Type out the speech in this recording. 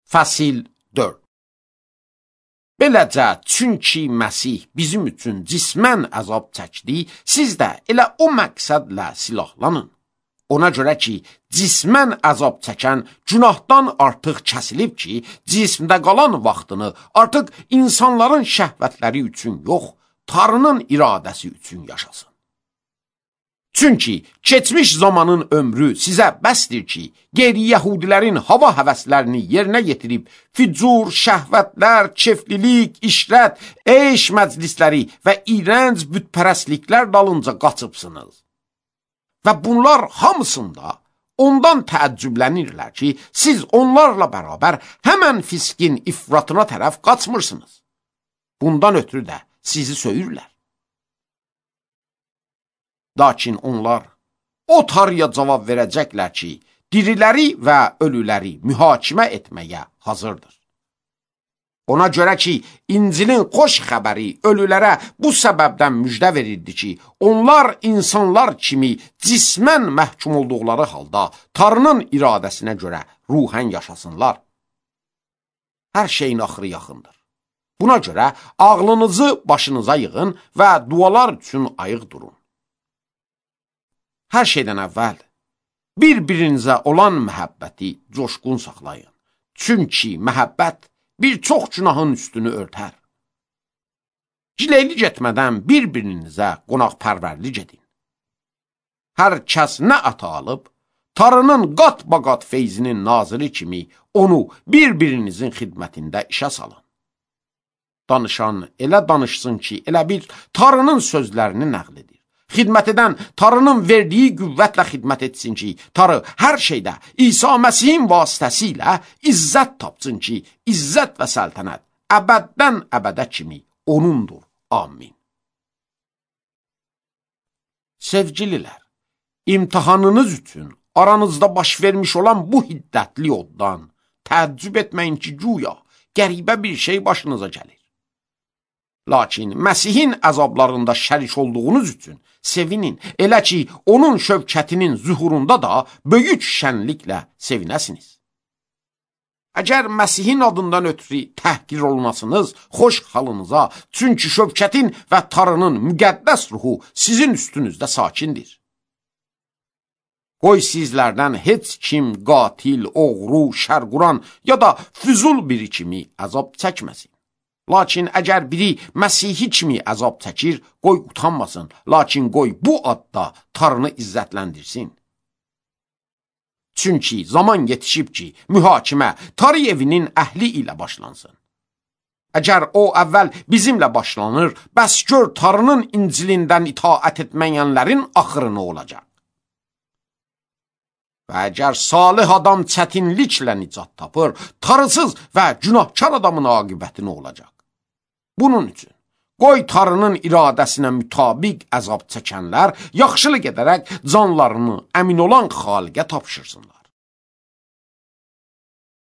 Fəsil 4. Beləcə, çünki Məsih bizim üçün cismən əzab çəkdi, siz də elə o məqsədlə silahlanın. Ona görə ki, cismən əzab çəkən günahdan artıq kəsilib ki, cismdə qalan vaxtını artıq insanların şəhvətləri üçün yox, Tanrının iradəsi üçün yaşasın. Çünki keçmiş zamanın ömrü sizə bəsdir ki, qeyri-yəhudilərin hava həvəslərini yerinə yetirib, fücur, şəhvətlər, keflilik, işrət, eyş məclisləri və iyrənc bütpərəstliklər dalınca qaçıbsınız. Və bunlar hamısında ondan təəccüblənirlər ki, siz onlarla bərabər həmən fiskin ifratına tərəf qaçmırsınız. Bundan ötürü də sizi söyürlər. Lakin onlar o Tanrıya cavab verəcəklər ki, diriləri və ölüləri mühakimə etməyə hazırdır. Ona görə ki, İncilin xoş xəbəri ölülərə bu səbəbdən müjdə verirdi ki, onlar insanlar kimi cismən məhkum olduqları halda Tanrının iradəsinə görə ruhən yaşasınlar. Hər şeyin axırı yaxındır. Buna görə ağlınızı başınıza yığın və dualar üçün ayıq durun. Hər şeydən əvvəl bir-birinizə olan məhəbbəti coşqun saxlayın. Çünki məhəbbət bir çox günahın üstünü örtər. Gileylik etmədən bir-birinizə qonaqpərvərlik edin. Hər kəs nə ata alıb, Tanrının qat-baqat feyzinin naziri kimi onu bir-birinizin xidmətində işə salın. Danışan elə danışsın ki, elə bir Tanrının sözlərini nəql edir. Xidmət edən Tanrının verdiyi qüvvətlə xidmət etsin ki, Tanrı hər şeydə İsa Məsihin vasitəsilə izzət tapsın ki, izzət və səltənət əbəddən əbədə kimi onundur. Amin. Sevgililər, imtihanınız üçün aranızda baş vermiş olan bu hiddətli oddan təəccüb etməyin ki, güya qəribə bir şey başınıza gəlir. Lakin Məsihin əzablarında şərik olduğunuz üçün sevinin, elə ki, onun şövkətinin zühurunda da böyük şənliklə sevinəsiniz. Əgər Məsihin adından ötürü təhqir olunasınız, xoş halınıza, çünki şövkətin və Tanrının müqəddəs ruhu sizin üstünüzdə sakindir. Qoy sizlərdən heç kim qatil, oğru, şərquran ya da füzul biri kimi əzab çəkməsin. Lakin əgər biri Məsihi kimi əzab çəkir, qoy utanmasın, lakin qoy bu adda Tanrını izzətləndirsin. Çünki zaman yetişib ki, mühakimə Tanrı evinin əhli ilə başlansın. Əgər o əvvəl bizimlə başlanır, bəs gör Tanrının İncilindən itaət etməyənlərin axırı nə olacaq? Və əgər salih adam çətinliklə nicat tapır, tarısız və günahkar adamın aqibəti nə olacaq? Bunun üçün, qoy Tanrının iradəsinə mütabiq əzab çəkənlər yaxşılıq edərək canlarını əmin olan xaliqə tapşırsınlar.